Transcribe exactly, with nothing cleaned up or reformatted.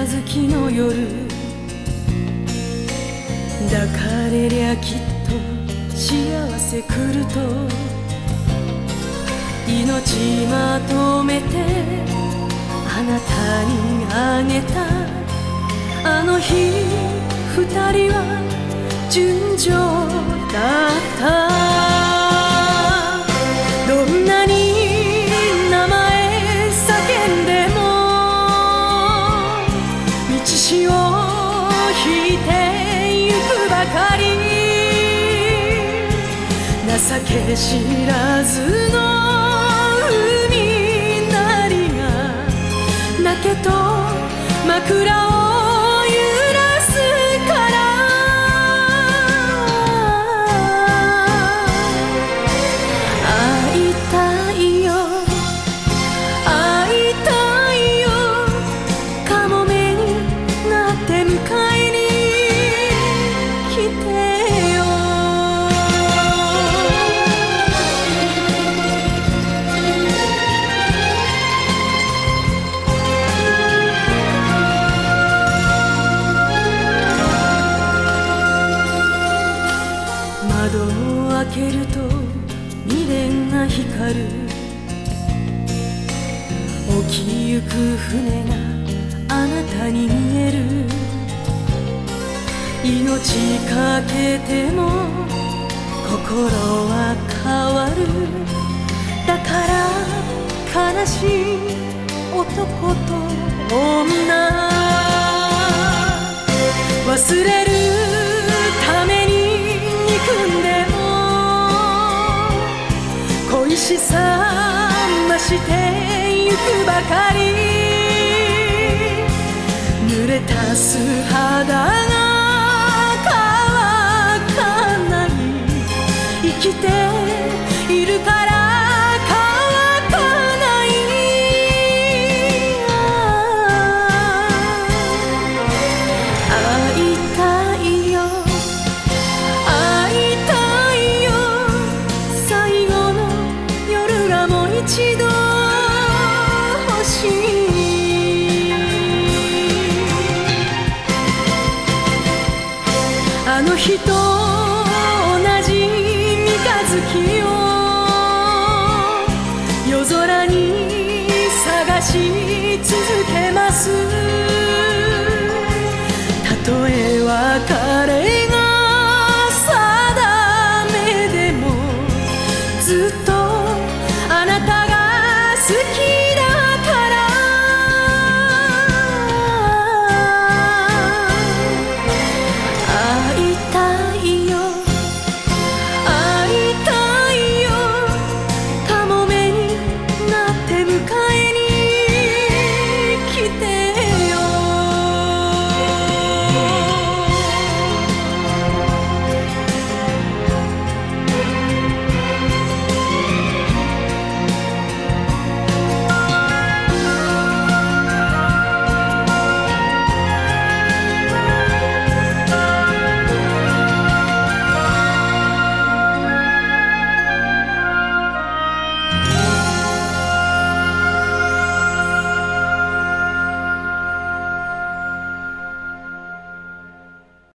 月の夜、抱かれりゃきっと幸せ来ると命まとめてあなたにあげた。あの日二人は純情だった。どんなに名前叫んでも道潮を引いてゆくばかり。情け知らずの海なりが泣けと枕を窓を開けると未練が光る。沖きゆく船があなたに見える。命かけても心は変わる。だから悲しい男と女忘れるために憎んでも恋しさ増してゆくばかり。濡れた素肌が乾かない。生きているから乾かない。会いたいよ会いたいよ。最後の夜がもう一度欲しい。あの日と同じ三日月を夜空に探し続けます。